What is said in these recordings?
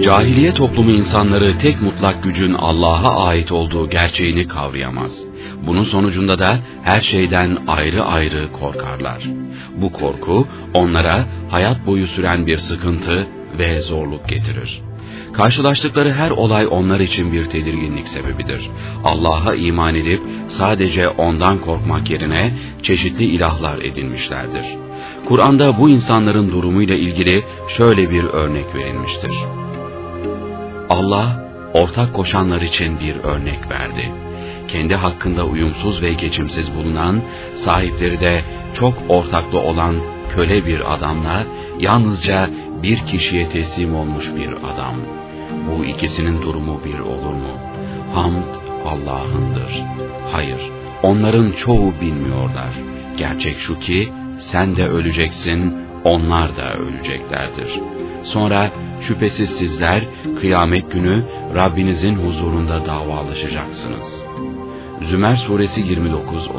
Cahiliye toplumu insanları tek mutlak gücün Allah'a ait olduğu gerçeğini kavrayamaz. Bunun sonucunda da her şeyden ayrı ayrı korkarlar. Bu korku onlara hayat boyu süren bir sıkıntı ve zorluk getirir. Karşılaştıkları her olay onlar için bir tedirginlik sebebidir. Allah'a iman edip sadece ondan korkmak yerine çeşitli ilahlar edinmişlerdir. Kur'an'da bu insanların durumuyla ilgili şöyle bir örnek verilmiştir. Allah, ortak koşanlar için bir örnek verdi. Kendi hakkında uyumsuz ve geçimsiz bulunan, sahipleri de çok ortaklı olan köle bir adamla yalnızca bir kişiye teslim olmuş bir adam. Bu ikisinin durumu bir olur mu? Hamd Allah'ındır. Hayır, onların çoğu bilmiyorlar. Gerçek şu ki, sen de öleceksin, onlar da öleceklerdir. Sonra şüphesiz sizler kıyamet günü Rabbinizin huzurunda davalaşacaksınız. Zümer Suresi 29-31.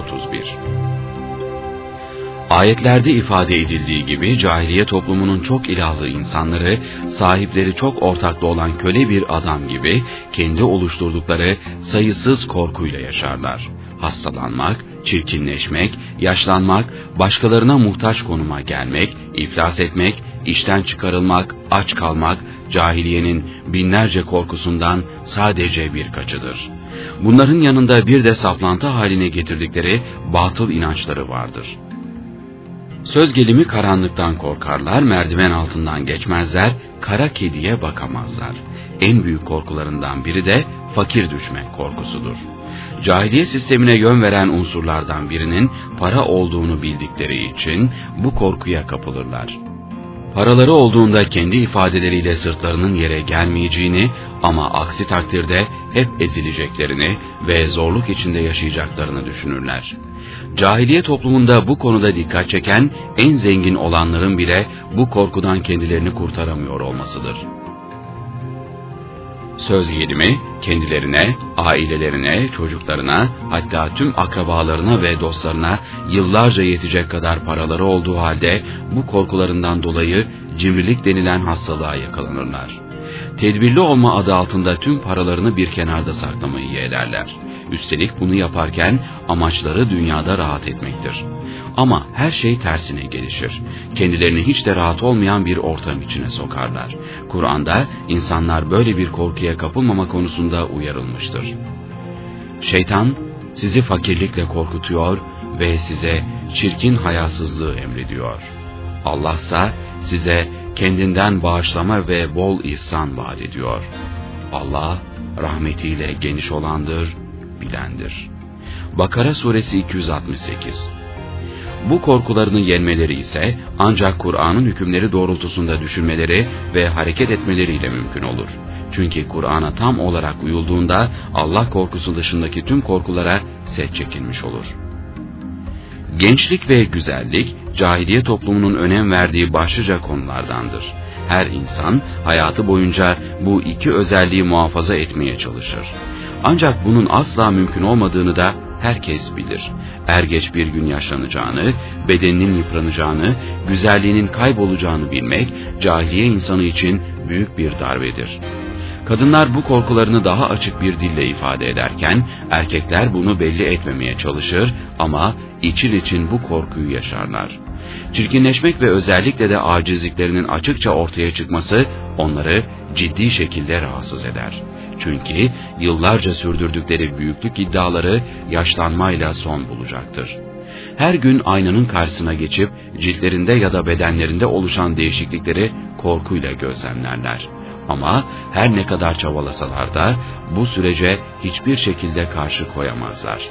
Ayetlerde ifade edildiği gibi cahiliye toplumunun çok ilahlı insanları, sahipleri çok ortaklı olan köle bir adam gibi kendi oluşturdukları sayısız korkuyla yaşarlar. Hastalanmak, çirkinleşmek, yaşlanmak, başkalarına muhtaç konuma gelmek, iflas etmek, işten çıkarılmak, aç kalmak, cahiliyenin binlerce korkusundan sadece birkaçıdır. Bunların yanında bir de saplantı haline getirdikleri batıl inançları vardır. Söz gelimi karanlıktan korkarlar, merdiven altından geçmezler, kara kediye bakamazlar. En büyük korkularından biri de fakir düşmek korkusudur. Cahiliye sistemine yön veren unsurlardan birinin para olduğunu bildikleri için bu korkuya kapılırlar. Paraları olduğunda kendi ifadeleriyle sırtlarının yere gelmeyeceğini ama aksi takdirde hep ezileceklerini ve zorluk içinde yaşayacaklarını düşünürler. Cahiliye toplumunda bu konuda dikkat çeken en zengin olanların bile bu korkudan kendilerini kurtaramıyor olmasıdır. Söz gelimi kendilerine, ailelerine, çocuklarına, hatta tüm akrabalarına ve dostlarına yıllarca yetecek kadar paraları olduğu halde bu korkularından dolayı cimrilik denilen hastalığa yakalanırlar. Tedbirli olma adı altında tüm paralarını bir kenarda saklamayı yeğlerler. Üstelik bunu yaparken amaçları dünyada rahat etmektir. Ama her şey tersine gelişir. Kendilerini hiç de rahat olmayan bir ortam içine sokarlar. Kur'an'da insanlar böyle bir korkuya kapılmama konusunda uyarılmıştır. Şeytan sizi fakirlikle korkutuyor ve size çirkin hayasızlığı emrediyor. Allah'sa size kendinden bağışlama ve bol ihsan vaat ediyor. Allah rahmetiyle geniş olandır, bilendir. Bakara Suresi 268. Bu korkularını yenmeleri ise ancak Kur'an'ın hükümleri doğrultusunda düşünmeleri ve hareket etmeleriyle mümkün olur. Çünkü Kur'an'a tam olarak uyulduğunda Allah korkusu dışındaki tüm korkulara set çekilmiş olur. Gençlik ve güzellik, cahiliye toplumunun önem verdiği başlıca konulardandır. Her insan hayatı boyunca bu iki özelliği muhafaza etmeye çalışır. Ancak bunun asla mümkün olmadığını da herkes bilir. Er geç bir gün yaşlanacağını, bedeninin yıpranacağını, güzelliğinin kaybolacağını bilmek, cahiliye insanı için büyük bir darbedir. Kadınlar bu korkularını daha açık bir dille ifade ederken, erkekler bunu belli etmemeye çalışır ama için bu korkuyu yaşarlar. Çirkinleşmek ve özellikle de acizliklerinin açıkça ortaya çıkması onları ciddi şekilde rahatsız eder. Çünkü yıllarca sürdürdükleri büyüklük iddiaları yaşlanmayla son bulacaktır. Her gün aynanın karşısına geçip ciltlerinde ya da bedenlerinde oluşan değişiklikleri korkuyla gözlemlerler. Ama her ne kadar çabalasalar da bu sürece hiçbir şekilde karşı koyamazlar.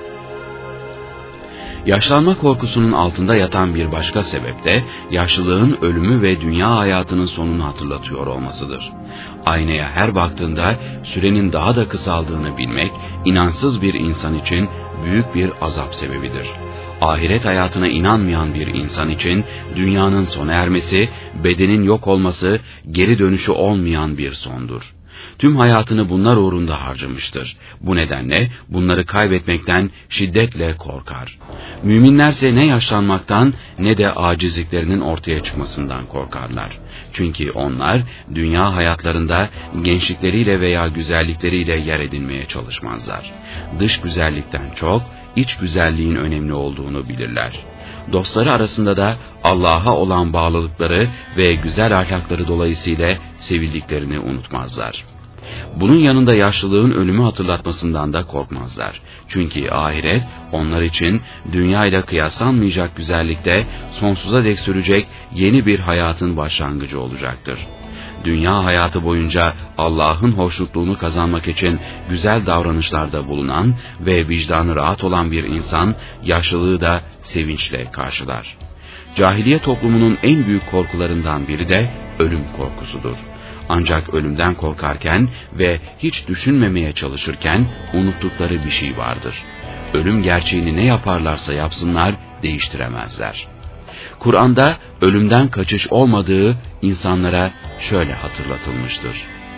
Yaşlanma korkusunun altında yatan bir başka sebep de yaşlılığın ölümü ve dünya hayatının sonunu hatırlatıyor olmasıdır. Aynaya her baktığında sürenin daha da kısaldığını bilmek, inançsız bir insan için büyük bir azap sebebidir. Ahiret hayatına inanmayan bir insan için dünyanın sona ermesi, bedenin yok olması, geri dönüşü olmayan bir sondur. Tüm hayatını bunlar uğrunda harcamıştır. Bu nedenle bunları kaybetmekten şiddetle korkar. Müminlerse ne yaşlanmaktan ne de acizliklerinin ortaya çıkmasından korkarlar. Çünkü onlar dünya hayatlarında gençlikleriyle veya güzellikleriyle yer edinmeye çalışmazlar. Dış güzellikten çok iç güzelliğin önemli olduğunu bilirler. Dostları arasında da Allah'a olan bağlılıkları ve güzel ahlakları dolayısıyla sevildiklerini unutmazlar. Bunun yanında yaşlılığın ölümü hatırlatmasından da korkmazlar. Çünkü ahiret onlar için dünya ile kıyaslanmayacak güzellikte sonsuza dek sürecek yeni bir hayatın başlangıcı olacaktır. Dünya hayatı boyunca Allah'ın hoşnutluğunu kazanmak için güzel davranışlarda bulunan ve vicdanı rahat olan bir insan yaşlılığı da sevinçle karşılar. Cahiliye toplumunun en büyük korkularından biri de ölüm korkusudur. Ancak ölümden korkarken ve hiç düşünmemeye çalışırken unuttukları bir şey vardır. Ölüm gerçeğini ne yaparlarsa yapsınlar değiştiremezler. Kur'an'da ölümden kaçış olmadığı insanlara şöyle hatırlatılmıştır.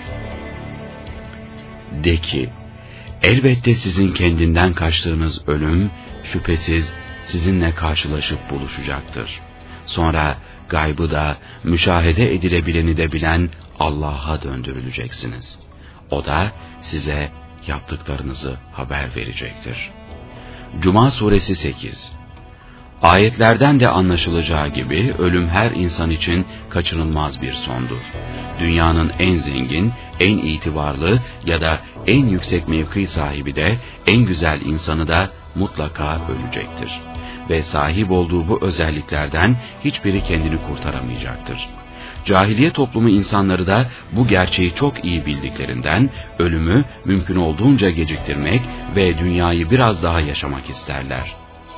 De ki, elbette sizin kendinden kaçtığınız ölüm şüphesiz sizinle karşılaşıp buluşacaktır. Sonra gaybı da müşahede edilebileni de bilen Allah'a döndürüleceksiniz. O da size yaptıklarınızı haber verecektir. Cuma suresi 8. Ayetlerden de anlaşılacağı gibi ölüm her insan için kaçınılmaz bir sondur. Dünyanın en zengin, en itibarlı ya da en yüksek mevki sahibi de en güzel insanı da mutlaka ölecektir. Ve sahip olduğu bu özelliklerden hiçbiri kendini kurtaramayacaktır. Cahiliye toplumu insanları da bu gerçeği çok iyi bildiklerinden ölümü mümkün olduğunca geciktirmek ve dünyayı biraz daha yaşamak isterler.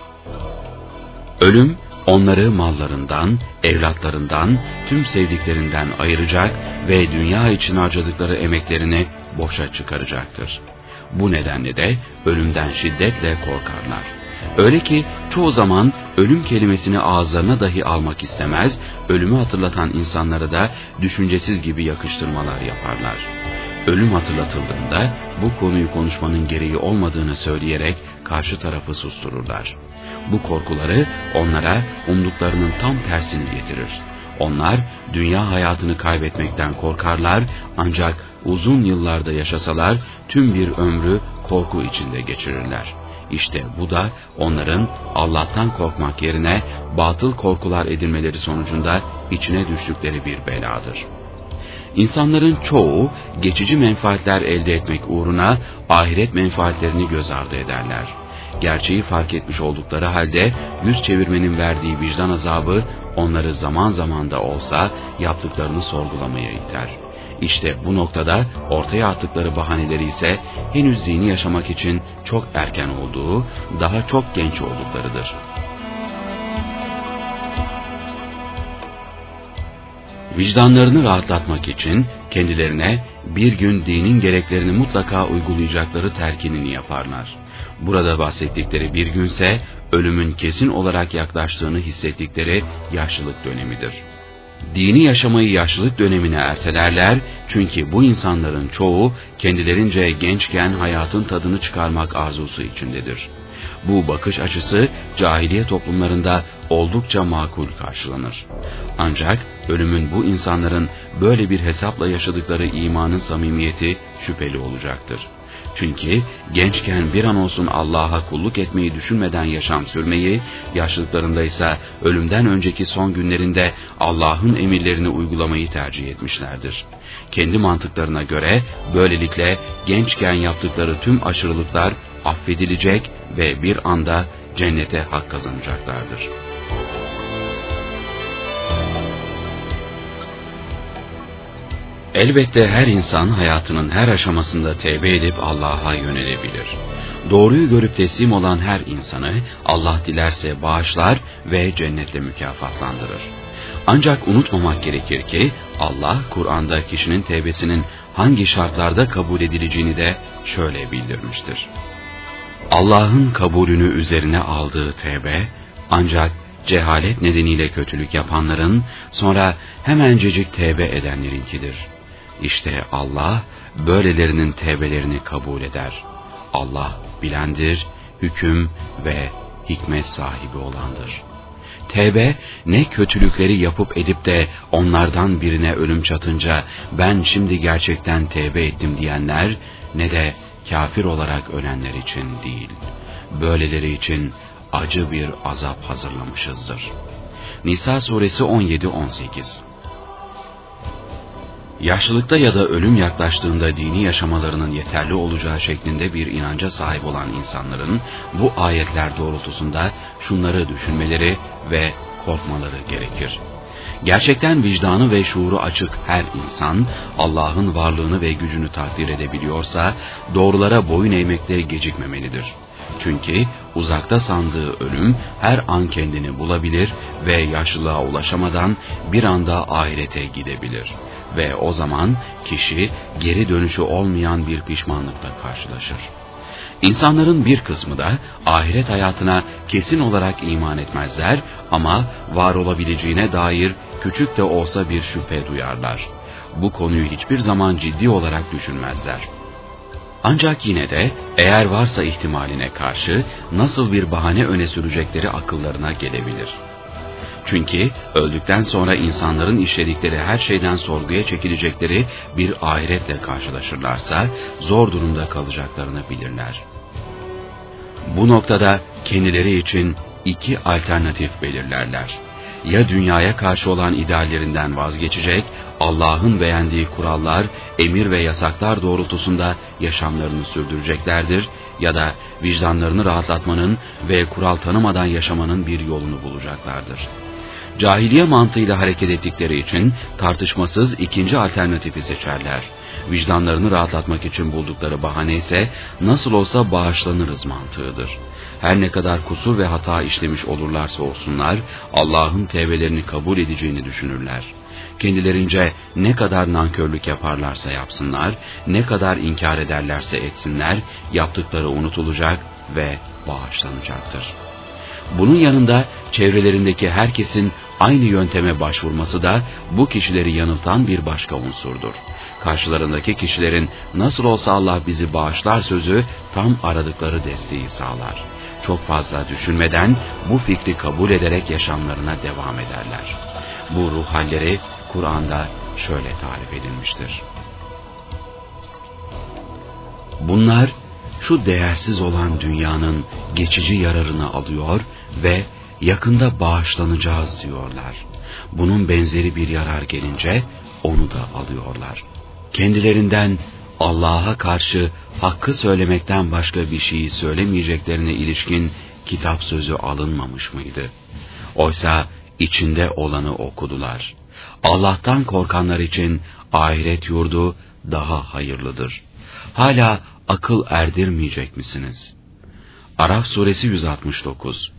Ölüm onları mallarından, evlatlarından, tüm sevdiklerinden ayıracak ve dünya için harcadıkları emeklerini boşa çıkaracaktır. Bu nedenle de ölümden şiddetle korkarlar. Öyle ki çoğu zaman ölüm kelimesini ağızlarına dahi almak istemez, ölümü hatırlatan insanlara da düşüncesiz gibi yakıştırmalar yaparlar. Ölüm hatırlatıldığında bu konuyu konuşmanın gereği olmadığını söyleyerek karşı tarafı sustururlar. Bu korkuları onlara umduklarının tam tersini getirir. Onlar dünya hayatını kaybetmekten korkarlar ancak uzun yıllarda yaşasalar tüm bir ömrü korku içinde geçirirler. İşte bu da onların Allah'tan korkmak yerine batıl korkular edinmeleri sonucunda içine düştükleri bir beladır. İnsanların çoğu geçici menfaatler elde etmek uğruna ahiret menfaatlerini göz ardı ederler. Gerçeği fark etmiş oldukları halde yüz çevirmenin verdiği vicdan azabı onları zaman zaman da olsa yaptıklarını sorgulamaya iter. İşte bu noktada ortaya attıkları bahaneleri ise henüz dini yaşamak için çok erken olduğu, daha çok genç olduklarıdır. Vicdanlarını rahatlatmak için kendilerine bir gün dinin gereklerini mutlaka uygulayacakları telkinini yaparlar. Burada bahsettikleri bir günse ölümün kesin olarak yaklaştığını hissettikleri yaşlılık dönemidir. Dini yaşamayı yaşlılık dönemine ertelerler çünkü bu insanların çoğu kendilerince gençken hayatın tadını çıkarmak arzusu içindedir. Bu bakış açısı cahiliye toplumlarında oldukça makul karşılanır. Ancak ölümün bu insanların böyle bir hesapla yaşadıkları imanın samimiyeti şüpheli olacaktır. Çünkü gençken bir an olsun Allah'a kulluk etmeyi düşünmeden yaşam sürmeyi, yaşlılıklarında ise ölümden önceki son günlerinde Allah'ın emirlerini uygulamayı tercih etmişlerdir. Kendi mantıklarına göre böylelikle gençken yaptıkları tüm aşırılıklar affedilecek ve bir anda cennete hak kazanacaklardır. Elbette her insan hayatının her aşamasında tevbe edip Allah'a yönelebilir. Doğruyu görüp teslim olan her insanı Allah dilerse bağışlar ve cennetle mükafatlandırır. Ancak unutmamak gerekir ki Allah Kur'an'da kişinin tevbesinin hangi şartlarda kabul edileceğini de şöyle bildirmiştir. Allah'ın kabulünü üzerine aldığı tevbe ancak cehalet nedeniyle kötülük yapanların sonra hemencecik tevbe edenlerinkidir. İşte Allah böylelerinin tevbelerini kabul eder. Allah bilendir, hüküm ve hikmet sahibi olandır. Tevbe, ne kötülükleri yapıp edip de onlardan birine ölüm çatınca ben şimdi gerçekten tevbe ettim diyenler, ne de kafir olarak ölenler için değil. Böyleleri için acı bir azap hazırlamışızdır. Nisa suresi 17-18. Yaşlılıkta ya da ölüm yaklaştığında dini yaşamalarının yeterli olacağı şeklinde bir inanca sahip olan insanların bu ayetler doğrultusunda şunları düşünmeleri ve korkmaları gerekir. Gerçekten vicdanı ve şuuru açık her insan Allah'ın varlığını ve gücünü takdir edebiliyorsa doğrulara boyun eğmekte gecikmemelidir. Çünkü uzakta sandığı ölüm her an kendini bulabilir ve yaşlılığa ulaşamadan bir anda ahirete gidebilir. Ve o zaman kişi geri dönüşü olmayan bir pişmanlıkla karşılaşır. İnsanların bir kısmı da ahiret hayatına kesin olarak iman etmezler ama var olabileceğine dair küçük de olsa bir şüphe duyarlar. Bu konuyu hiçbir zaman ciddi olarak düşünmezler. Ancak yine de eğer varsa ihtimaline karşı nasıl bir bahane öne sürecekleri akıllarına gelebilir. Çünkü öldükten sonra insanların işledikleri her şeyden sorguya çekilecekleri bir ahiretle karşılaşırlarsa zor durumda kalacaklarını bilirler. Bu noktada kendileri için iki alternatif belirlerler. Ya dünyaya karşı olan ideallerinden vazgeçecek, Allah'ın beğendiği kurallar, emir ve yasaklar doğrultusunda yaşamlarını sürdüreceklerdir ya da vicdanlarını rahatlatmanın ve kural tanımadan yaşamanın bir yolunu bulacaklardır. Cahiliye mantığıyla hareket ettikleri için tartışmasız ikinci alternatifi seçerler. Vicdanlarını rahatlatmak için buldukları bahane ise nasıl olsa bağışlanırız mantığıdır. Her ne kadar kusur ve hata işlemiş olurlarsa olsunlar, Allah'ın tevbelerini kabul edeceğini düşünürler. Kendilerince ne kadar nankörlük yaparlarsa yapsınlar, ne kadar inkar ederlerse etsinler, yaptıkları unutulacak ve bağışlanacaktır. Bunun yanında çevrelerindeki herkesin aynı yönteme başvurması da bu kişileri yanıltan bir başka unsurdur. Karşılarındaki kişilerin nasıl olsa Allah bizi bağışlar sözü tam aradıkları desteği sağlar. Çok fazla düşünmeden bu fikri kabul ederek yaşamlarına devam ederler. Bu ruh halleri Kur'an'da şöyle tarif edilmiştir. Bunlar şu değersiz olan dünyanın geçici yararını alıyor ve yakında bağışlanacağız diyorlar. Bunun benzeri bir yarar gelince onu da alıyorlar. Kendilerinden Allah'a karşı hakkı söylemekten başka bir şeyi söylemeyeceklerine ilişkin kitap sözü alınmamış mıydı? Oysa içinde olanı okudular. Allah'tan korkanlar için ahiret yurdu daha hayırlıdır. Hala akıl erdirmeyecek misiniz? Araf suresi 169.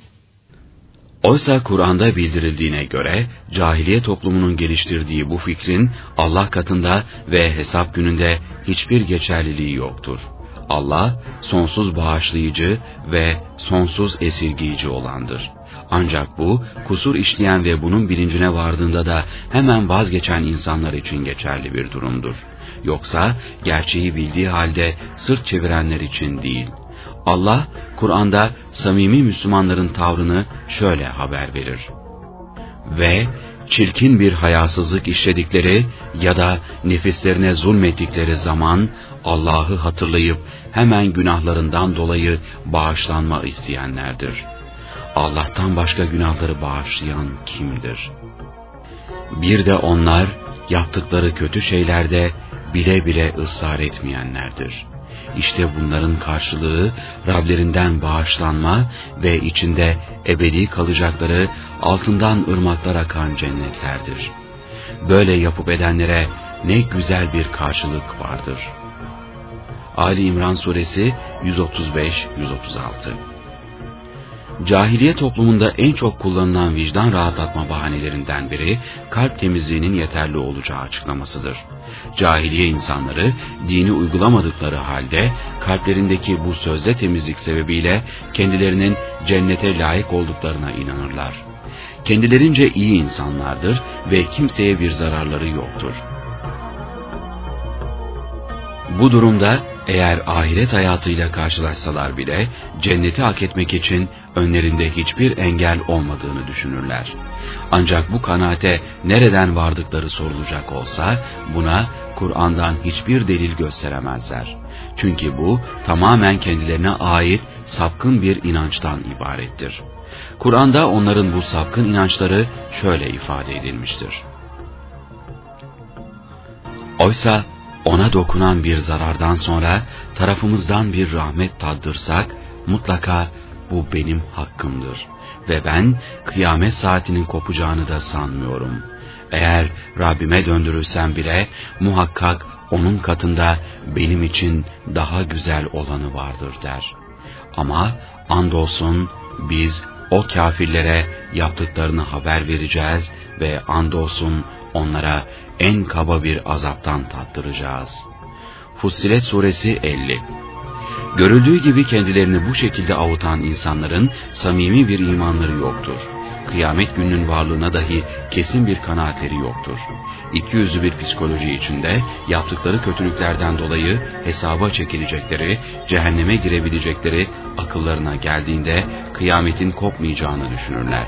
Oysa Kur'an'da bildirildiğine göre cahiliye toplumunun geliştirdiği bu fikrin Allah katında ve hesap gününde hiçbir geçerliliği yoktur. Allah sonsuz bağışlayıcı ve sonsuz esirgiyici olandır. Ancak bu kusur işleyen ve bunun bilincine vardığında da hemen vazgeçen insanlar için geçerli bir durumdur. Yoksa gerçeği bildiği halde sırt çevirenler için değil. Allah Kur'an'da samimi Müslümanların tavrını şöyle haber verir. Ve çirkin bir hayasızlık işledikleri ya da nefislerine zulmettikleri zaman Allah'ı hatırlayıp hemen günahlarından dolayı bağışlanma isteyenlerdir. Allah'tan başka günahları bağışlayan kimdir? Bir de onlar yaptıkları kötü şeylerde bile bile ısrar etmeyenlerdir. İşte bunların karşılığı Rablerinden bağışlanma ve içinde ebedi kalacakları altından ırmaklar akan cennetlerdir. Böyle yapıp edenlere ne güzel bir karşılık vardır. Ali İmran suresi 135-136. Cahiliye toplumunda en çok kullanılan vicdan rahatlatma bahanelerinden biri kalp temizliğinin yeterli olacağı açıklamasıdır. Cahiliye insanları dini uygulamadıkları halde kalplerindeki bu sözde temizlik sebebiyle kendilerinin cennete layık olduklarına inanırlar. Kendilerince iyi insanlardır ve kimseye bir zararları yoktur. Bu durumda eğer ahiret hayatıyla karşılaşsalar bile cenneti hak etmek için önlerinde hiçbir engel olmadığını düşünürler. Ancak bu kanaate nereden vardıkları sorulacak olsa buna Kur'an'dan hiçbir delil gösteremezler. Çünkü bu tamamen kendilerine ait sapkın bir inançtan ibarettir. Kur'an'da onların bu sapkın inançları şöyle ifade edilmiştir. Oysa ona dokunan bir zarardan sonra tarafımızdan bir rahmet tattırsak mutlaka bu benim hakkımdır ve ben kıyamet saatinin kopacağını da sanmıyorum. Eğer Rabbime döndürülsem bile muhakkak onun katında benim için daha güzel olanı vardır der. Ama andolsun biz o kâfirlere yaptıklarını haber vereceğiz ve andolsun onlara en kaba bir azaptan tattıracağız. Fussilet Suresi 50. Görüldüğü gibi kendilerini bu şekilde avutan insanların samimi bir imanları yoktur. Kıyamet gününün varlığına dahi kesin bir kanaatleri yoktur. İkiyüzlü bir psikoloji içinde yaptıkları kötülüklerden dolayı hesaba çekilecekleri, cehenneme girebilecekleri akıllarına geldiğinde kıyametin kopmayacağını düşünürler.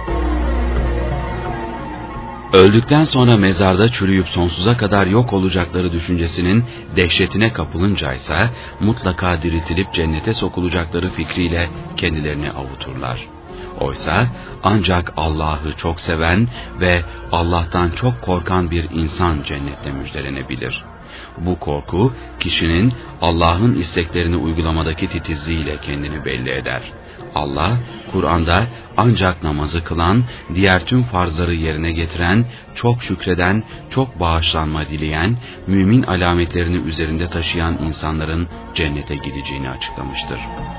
Öldükten sonra mezarda çürüyüp sonsuza kadar yok olacakları düşüncesinin dehşetine kapılıncaysa mutlaka diriltilip cennete sokulacakları fikriyle kendilerini avuturlar. Oysa ancak Allah'ı çok seven ve Allah'tan çok korkan bir insan cennette müjdelenebilir. Bu korku kişinin Allah'ın isteklerini uygulamadaki titizliğiyle kendini belli eder. Allah, Kur'an'da ancak namazı kılan, diğer tüm farzları yerine getiren, çok şükreden, çok bağışlanma dileyen, mümin alametlerini üzerinde taşıyan insanların cennete gideceğini açıklamıştır.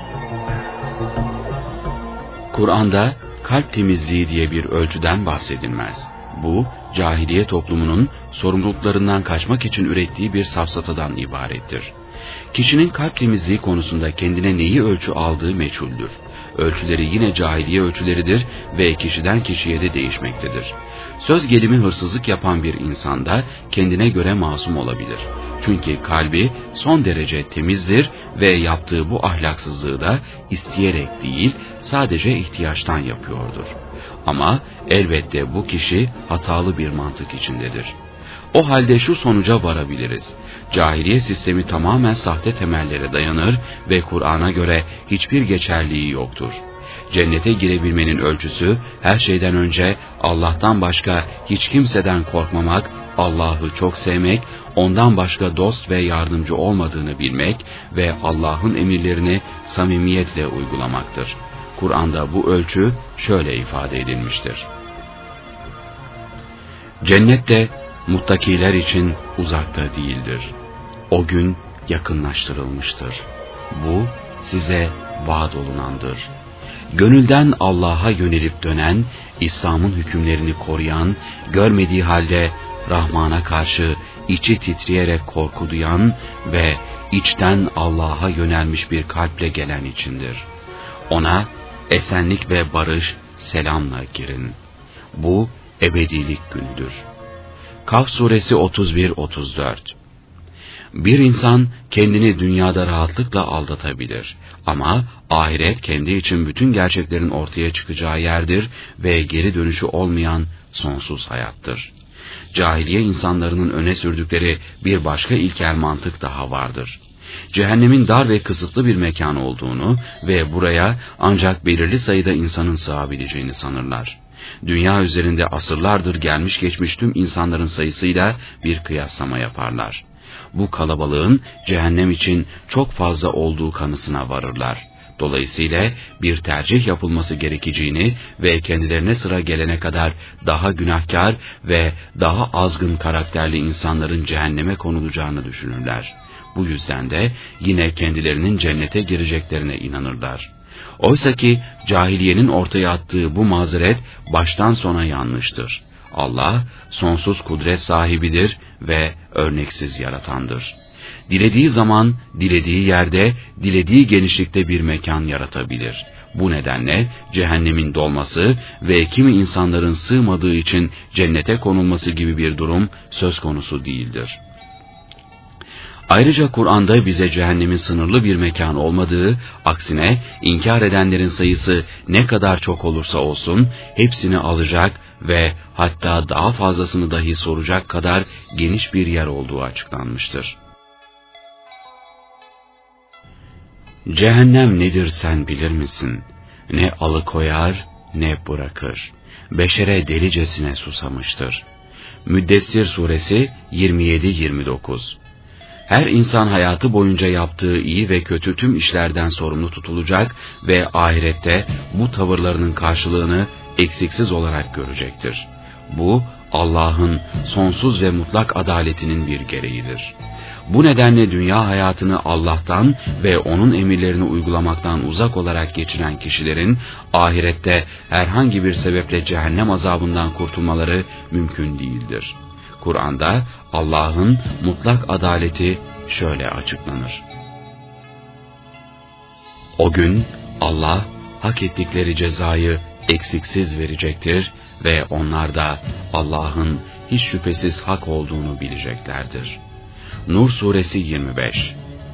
Kur'an'da kalp temizliği diye bir ölçüden bahsedilmez. Bu, cahiliye toplumunun sorumluluklarından kaçmak için ürettiği bir safsatadan ibarettir. Kişinin kalp temizliği konusunda kendine neyi ölçü aldığı meçhuldür. Ölçüleri yine cahiliye ölçüleridir ve kişiden kişiye de değişmektedir. Söz gelimi hırsızlık yapan bir insanda kendine göre masum olabilir. Çünkü kalbi son derece temizdir ve yaptığı bu ahlaksızlığı da isteyerek değil, sadece ihtiyaçtan yapıyordur. Ama elbette bu kişi hatalı bir mantık içindedir. O halde şu sonuca varabiliriz. Cahiliye sistemi tamamen sahte temellere dayanır ve Kur'an'a göre hiçbir geçerliği yoktur. Cennete girebilmenin ölçüsü her şeyden önce Allah'tan başka hiç kimseden korkmamak, Allah'ı çok sevmek, ondan başka dost ve yardımcı olmadığını bilmek ve Allah'ın emirlerini samimiyetle uygulamaktır. Kur'an'da bu ölçü şöyle ifade edilmiştir. Cennette muttakiler için uzakta değildir. O gün yakınlaştırılmıştır. Bu size vaat olunandır. Gönülden Allah'a yönelip dönen, İslam'ın hükümlerini koruyan, görmediği halde Rahman'a karşı içi titreyerek korku duyan ve içten Allah'a yönelmiş bir kalple gelen içindir. Ona esenlik ve barış, selamla girin. Bu ebedilik günüdür. Kaf suresi 31-34. Bir insan kendini dünyada rahatlıkla aldatabilir ama ahiret kendi için bütün gerçeklerin ortaya çıkacağı yerdir ve geri dönüşü olmayan sonsuz hayattır. Cahiliye insanlarının öne sürdükleri bir başka ilkel mantık daha vardır. Cehennemin dar ve kısıtlı bir mekan olduğunu ve buraya ancak belirli sayıda insanın sığabileceğini sanırlar. Dünya üzerinde asırlardır gelmiş geçmiş tüm insanların sayısıyla bir kıyaslama yaparlar. Bu kalabalığın cehennem için çok fazla olduğu kanısına varırlar. Dolayısıyla bir tercih yapılması gerekeceğini ve kendilerine sıra gelene kadar daha günahkar ve daha azgın karakterli insanların cehenneme konulacağını düşünürler. Bu yüzden de yine kendilerinin cennete gireceklerine inanırlar. Oysa ki cahiliyenin ortaya attığı bu mazeret baştan sona yanlıştır. Allah sonsuz kudret sahibidir ve örneksiz yaratandır. Dilediği zaman, dilediği yerde, dilediği genişlikte bir mekan yaratabilir. Bu nedenle cehennemin dolması ve kimi insanların sığmadığı için cennete konulması gibi bir durum söz konusu değildir. Ayrıca Kur'an'da bize cehennemin sınırlı bir mekan olmadığı, aksine inkar edenlerin sayısı ne kadar çok olursa olsun hepsini alacak ve hatta daha fazlasını dahi soracak kadar geniş bir yer olduğu açıklanmıştır. Cehennem nedir sen bilir misin? Ne alıkoyar ne bırakır. Beşere delicesine susamıştır. Müddessir suresi 27-29. Her insan hayatı boyunca yaptığı iyi ve kötü tüm işlerden sorumlu tutulacak ve ahirette bu tavırlarının karşılığını eksiksiz olarak görecektir. Bu Allah'ın sonsuz ve mutlak adaletinin bir gereğidir. Bu nedenle dünya hayatını Allah'tan ve O'nun emirlerini uygulamaktan uzak olarak geçiren kişilerin ahirette herhangi bir sebeple cehennem azabından kurtulmaları mümkün değildir. Kur'an'da Allah'ın mutlak adaleti şöyle açıklanır. O gün Allah hak ettikleri cezayı eksiksiz verecektir ve onlar da Allah'ın hiç şüphesiz hak olduğunu bileceklerdir. Nur suresi 25.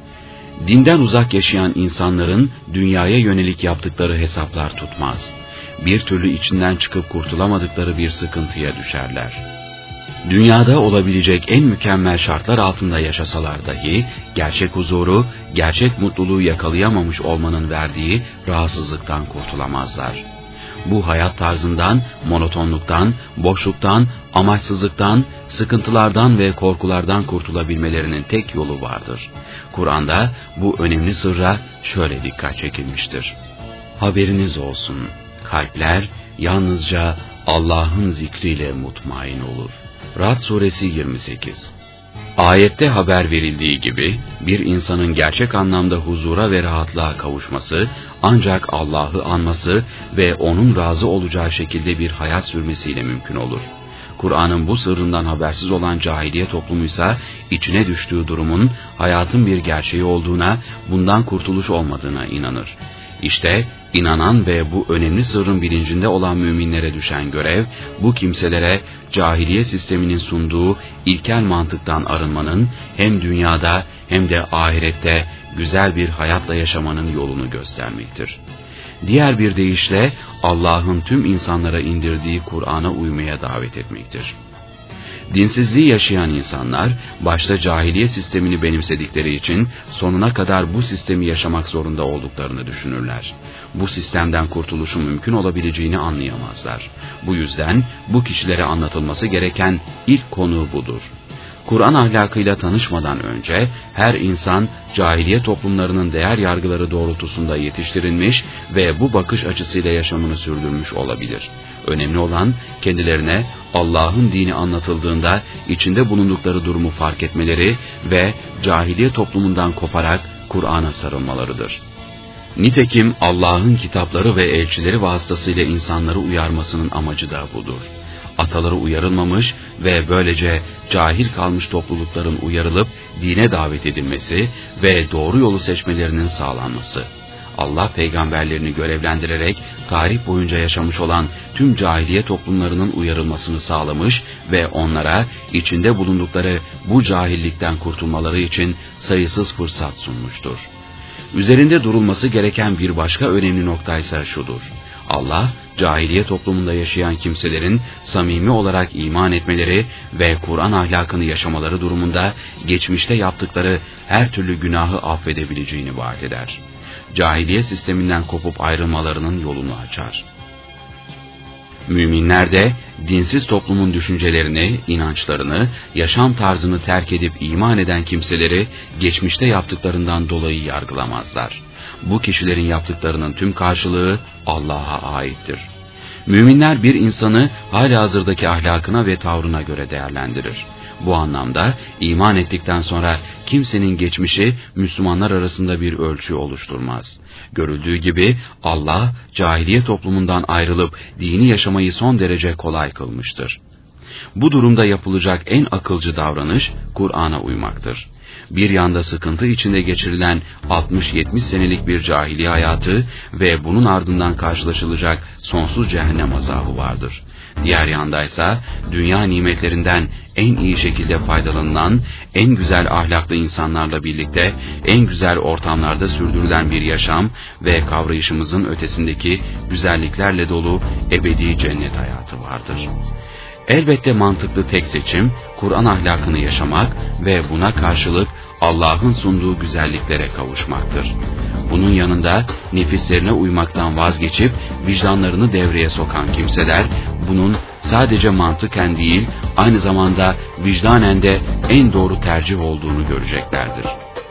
Dinden uzak yaşayan insanların dünyaya yönelik yaptıkları hesaplar tutmaz. Bir türlü içinden çıkıp kurtulamadıkları bir sıkıntıya düşerler. Dünyada olabilecek en mükemmel şartlar altında yaşasalar dahi, gerçek huzuru, gerçek mutluluğu yakalayamamış olmanın verdiği rahatsızlıktan kurtulamazlar. Bu hayat tarzından, monotonluktan, boşluktan, amaçsızlıktan, sıkıntılardan ve korkulardan kurtulabilmelerinin tek yolu vardır. Kur'an'da bu önemli sırra şöyle dikkat çekilmiştir. Haberiniz olsun, kalpler yalnızca Allah'ın zikriyle mutmain olur. Ra'd suresi 28. Ayette haber verildiği gibi bir insanın gerçek anlamda huzura ve rahatlığa kavuşması ancak Allah'ı anması ve O'nun razı olacağı şekilde bir hayat sürmesiyle mümkün olur. Kur'an'ın bu sırrından habersiz olan cahiliye toplumuysa içine düştüğü durumun hayatın bir gerçeği olduğuna, bundan kurtuluş olmadığına inanır. İşte inanan ve bu önemli sırrın bilincinde olan müminlere düşen görev, bu kimselere cahiliye sisteminin sunduğu ilkel mantıktan arınmanın hem dünyada hem de ahirette güzel bir hayatla yaşamanın yolunu göstermektir. Diğer bir deyişle Allah'ın tüm insanlara indirdiği Kur'an'a uymaya davet etmektir. Dinsizliği yaşayan insanlar, başta cahiliye sistemini benimsedikleri için sonuna kadar bu sistemi yaşamak zorunda olduklarını düşünürler. Bu sistemden kurtuluşun mümkün olabileceğini anlayamazlar. Bu yüzden bu kişilere anlatılması gereken ilk konu budur. Kur'an ahlakıyla tanışmadan önce her insan cahiliye toplumlarının değer yargıları doğrultusunda yetiştirilmiş ve bu bakış açısıyla yaşamını sürdürmüş olabilir. Önemli olan kendilerine Allah'ın dini anlatıldığında içinde bulundukları durumu fark etmeleri ve cahiliye toplumundan koparak Kur'an'a sarılmalarıdır. Nitekim Allah'ın kitapları ve elçileri vasıtasıyla insanları uyarmasının amacı da budur. Ataları uyarılmamış ve böylece cahil kalmış toplulukların uyarılıp dine davet edilmesi ve doğru yolu seçmelerinin sağlanması. Allah peygamberlerini görevlendirerek tarih boyunca yaşamış olan tüm cahiliye toplumlarının uyarılmasını sağlamış ve onlara içinde bulundukları bu cahillikten kurtulmaları için sayısız fırsat sunmuştur. Üzerinde durulması gereken bir başka önemli nokta ise şudur. Allah, cahiliye toplumunda yaşayan kimselerin samimi olarak iman etmeleri ve Kur'an ahlakını yaşamaları durumunda geçmişte yaptıkları her türlü günahı affedebileceğini vaat eder. Cahiliye sisteminden kopup ayrılmalarının yolunu açar. Müminler de dinsiz toplumun düşüncelerini, inançlarını, yaşam tarzını terk edip iman eden kimseleri geçmişte yaptıklarından dolayı yargılamazlar. Bu kişilerin yaptıklarının tüm karşılığı Allah'a aittir. Müminler bir insanı halihazırdaki ahlakına ve tavrına göre değerlendirir. Bu anlamda iman ettikten sonra kimsenin geçmişi Müslümanlar arasında bir ölçü oluşturmaz. Görüldüğü gibi Allah cahiliye toplumundan ayrılıp dini yaşamayı son derece kolay kılmıştır. Bu durumda yapılacak en akılcı davranış Kur'an'a uymaktır. bir yanda sıkıntı içinde geçirilen 60-70 senelik bir cahiliye hayatı ve bunun ardından karşılaşılacak sonsuz cehennem azabı vardır. Diğer yandaysa dünya nimetlerinden en iyi şekilde faydalanılan, en güzel ahlaklı insanlarla birlikte en güzel ortamlarda sürdürülen bir yaşam ve kavrayışımızın ötesindeki güzelliklerle dolu ebedi cennet hayatı vardır. Elbette mantıklı tek seçim, Kur'an ahlakını yaşamak ve buna karşılık Allah'ın sunduğu güzelliklere kavuşmaktır. Bunun yanında nefislerine uymaktan vazgeçip vicdanlarını devreye sokan kimseler, bunun sadece mantıken değil, aynı zamanda vicdanen de en doğru tercih olduğunu göreceklerdir.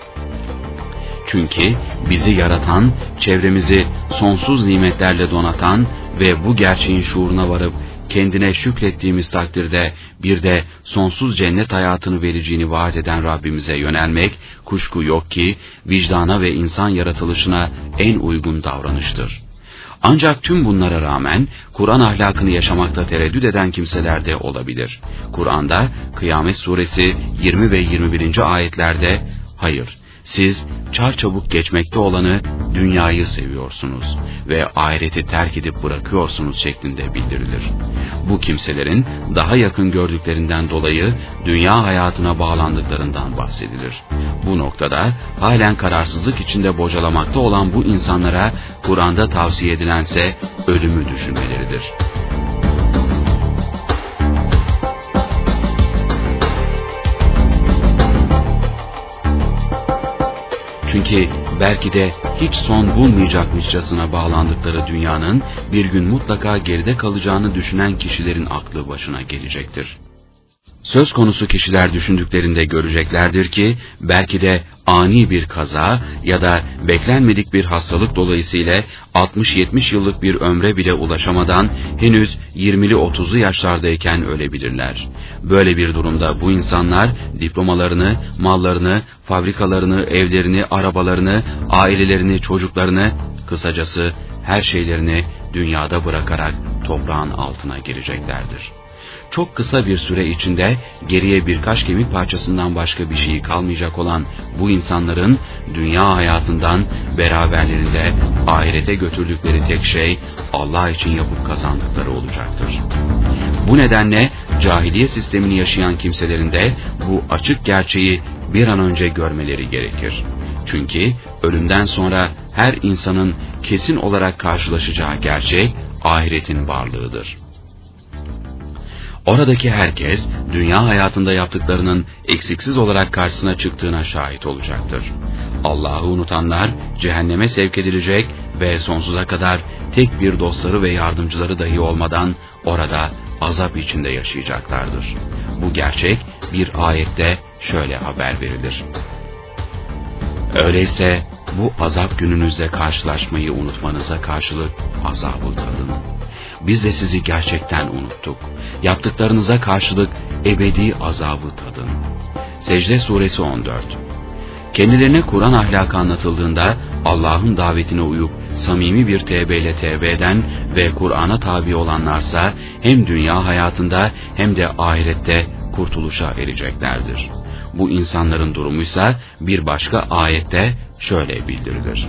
Çünkü bizi yaratan, çevremizi sonsuz nimetlerle donatan ve bu gerçeğin şuuruna varıp kendine şükrettiğimiz takdirde bir de sonsuz cennet hayatını vereceğini vaat eden Rabbimize yönelmek, kuşku yok ki vicdana ve insan yaratılışına en uygun davranıştır. Ancak tüm bunlara rağmen Kur'an ahlakını yaşamakta tereddüt eden kimseler de olabilir. Kur'an'da Kıyamet Suresi 20 ve 21. ayetlerde hayır, siz çarçabuk geçmekte olanı dünyayı seviyorsunuz ve ahireti terk edip bırakıyorsunuz şeklinde bildirilir. Bu kimselerin daha yakın gördüklerinden dolayı dünya hayatına bağlandıklarından bahsedilir. Bu noktada halen kararsızlık içinde bocalamakta olan bu insanlara Kur'an'da tavsiye edilense ölümü düşünmeleridir. Çünkü belki de hiç son bulmayacakmışçasına bağlandıkları dünyanın bir gün mutlaka geride kalacağını düşünen kişilerin aklı başına gelecektir. Söz konusu kişiler düşündüklerinde göreceklerdir ki belki de ani bir kaza ya da beklenmedik bir hastalık dolayısıyla 60-70 yıllık bir ömre bile ulaşamadan henüz 20'li 30'lu yaşlardayken ölebilirler. Böyle bir durumda bu insanlar diplomalarını, mallarını, fabrikalarını, evlerini, arabalarını, ailelerini, çocuklarını, kısacası her şeylerini dünyada bırakarak toprağın altına gireceklerdir. Çok kısa bir süre içinde geriye birkaç kemik parçasından başka bir şey kalmayacak olan bu insanların dünya hayatından beraberlerinde ahirete götürdükleri tek şey Allah için yapıp kazandıkları olacaktır. Bu nedenle cahiliye sistemini yaşayan kimselerin de bu açık gerçeği bir an önce görmeleri gerekir. Çünkü ölümden sonra her insanın kesin olarak karşılaşacağı gerçek ahiretin varlığıdır. Oradaki herkes, dünya hayatında yaptıklarının eksiksiz olarak karşısına çıktığına şahit olacaktır. Allah'ı unutanlar cehenneme sevk edilecek ve sonsuza kadar tek bir dostları ve yardımcıları dahi olmadan orada azap içinde yaşayacaklardır. Bu gerçek bir ayette şöyle haber verilir. Öyleyse bu azap gününüzle karşılaşmayı unutmanıza karşılık azabı tadın. Biz de sizi gerçekten unuttuk. Yaptıklarınıza karşılık ebedi azabı tadın. Secde Suresi 14. Kendilerine Kur'an ahlakı anlatıldığında Allah'ın davetine uyup samimi bir tevbeyle tevbe eden ve Kur'an'a tabi olanlarsa hem dünya hayatında hem de ahirette kurtuluşa ereceklerdir. Bu insanların durumuysa bir başka ayette şöyle bildirilir.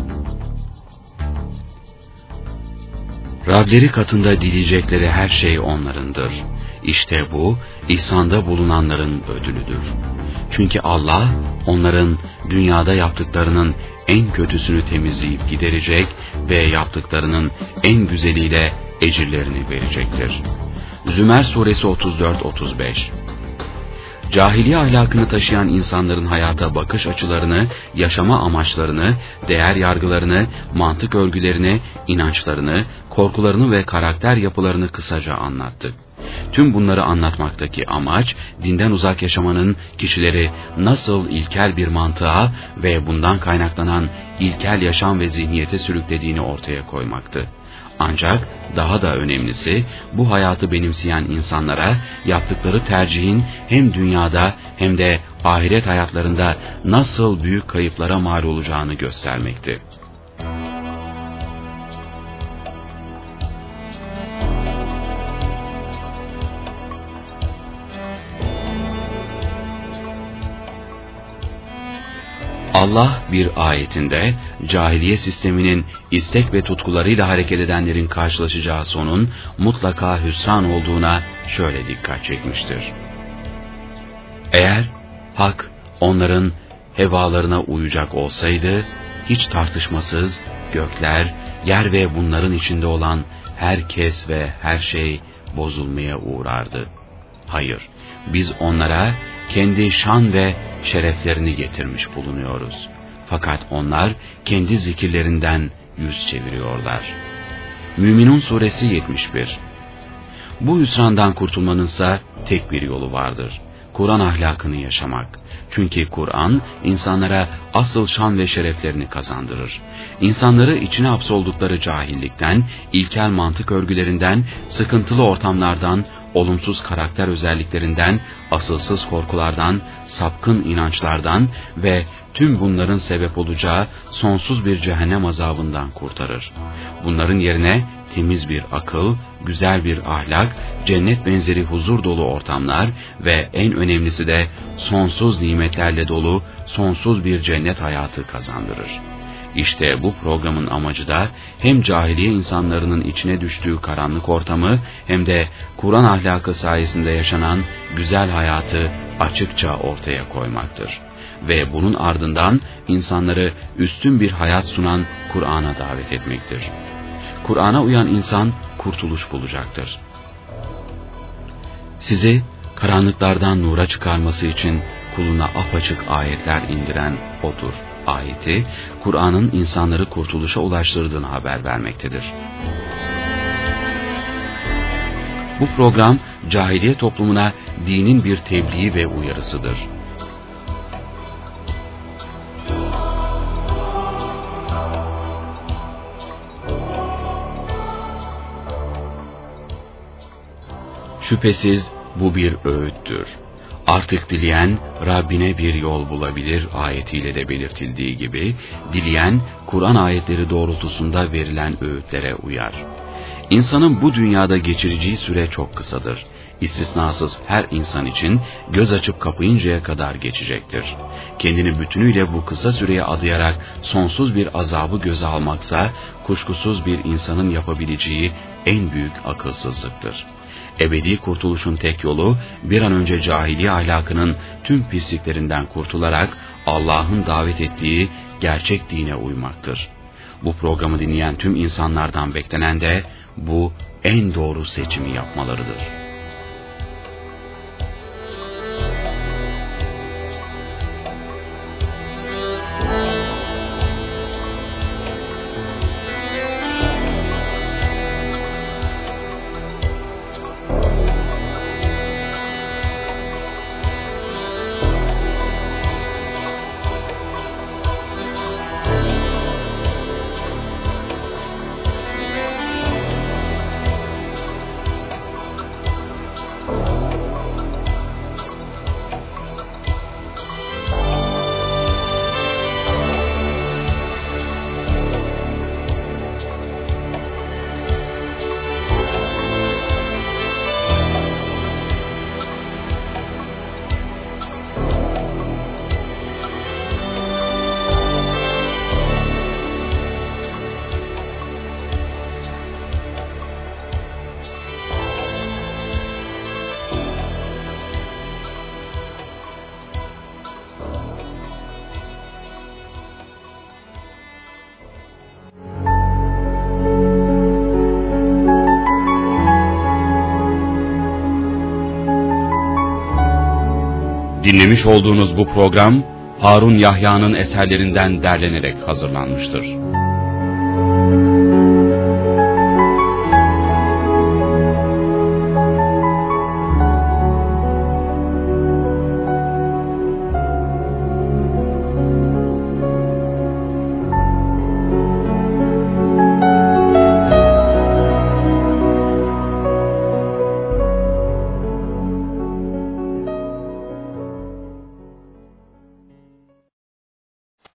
Rableri katında dileyecekleri her şey onlarındır. İşte bu, ihsanda bulunanların ödülüdür. Çünkü Allah, onların dünyada yaptıklarının en kötüsünü temizleyip giderecek ve yaptıklarının en güzeliyle ecirlerini verecektir. Zümer Suresi 34-35. Cahiliye ahlakını taşıyan insanların hayata bakış açılarını, yaşama amaçlarını, değer yargılarını, mantık örgülerini, inançlarını, korkularını ve karakter yapılarını kısaca anlattık. Tüm bunları anlatmaktaki amaç, dinden uzak yaşamanın kişileri nasıl ilkel bir mantığa ve bundan kaynaklanan ilkel yaşam ve zihniyete sürüklediğini ortaya koymaktı. Ancak daha da önemlisi, bu hayatı benimseyen insanlara yaptıkları tercihin hem dünyada hem de ahiret hayatlarında nasıl büyük kayıplara mal olacağını göstermekti. Allah bir ayetinde cahiliye sisteminin istek ve tutkularıyla hareket edenlerin karşılaşacağı sonun mutlaka hüsran olduğuna şöyle dikkat çekmiştir. Eğer hak onların hevalarına uyacak olsaydı, hiç tartışmasız gökler, yer ve bunların içinde olan herkes ve her şey bozulmaya uğrardı. Hayır, biz onlara kendi şan ve şereflerini getirmiş bulunuyoruz. Fakat onlar kendi zikirlerinden yüz çeviriyorlar. Müminun Suresi 71. Bu hüsrandan kurtulmanınsa tek bir yolu vardır. Kur'an ahlakını yaşamak. Çünkü Kur'an insanlara asıl şan ve şereflerini kazandırır. İnsanları içine hapsoldukları cahillikten, ilkel mantık örgülerinden, sıkıntılı ortamlardan, olumsuz karakter özelliklerinden, asılsız korkulardan, sapkın inançlardan ve tüm bunların sebep olacağı sonsuz bir cehennem azabından kurtarır. Bunların yerine temiz bir akıl, güzel bir ahlak, cennet benzeri huzur dolu ortamlar ve en önemlisi de sonsuz nimetlerle dolu sonsuz bir cennet hayatı kazandırır. İşte bu programın amacı da hem cahiliye insanlarının içine düştüğü karanlık ortamı hem de Kur'an ahlakı sayesinde yaşanan güzel hayatı açıkça ortaya koymaktır. Ve bunun ardından insanları üstün bir hayat sunan Kur'an'a davet etmektir. Kur'an'a uyan insan kurtuluş bulacaktır. Sizi karanlıklardan nura çıkarması için kuluna apaçık ayetler indiren O'dur. Ayeti, Kur'an'ın insanları kurtuluşa ulaştırdığını haber vermektedir. Bu program, cahiliye toplumuna dinin bir tebliği ve uyarısıdır. Şüphesiz bu bir öğüttür. Artık dileyen Rabbine bir yol bulabilir ayetiyle de belirtildiği gibi, dileyen Kur'an ayetleri doğrultusunda verilen öğütlere uyar. İnsanın bu dünyada geçireceği süre çok kısadır. İstisnasız her insan için göz açıp kapayıncaya kadar geçecektir. Kendini bütünüyle bu kısa süreye adayarak sonsuz bir azabı göze almaksa, kuşkusuz bir insanın yapabileceği en büyük akılsızlıktır. Ebedi kurtuluşun tek yolu, bir an önce cahiliye ahlakının tüm pisliklerinden kurtularak Allah'ın davet ettiği gerçek dine uymaktır. Bu programı dinleyen tüm insanlardan beklenen de bu en doğru seçimi yapmalarıdır. Dinlemiş olduğunuz bu program, Harun Yahya'nın eserlerinden derlenerek hazırlanmıştır.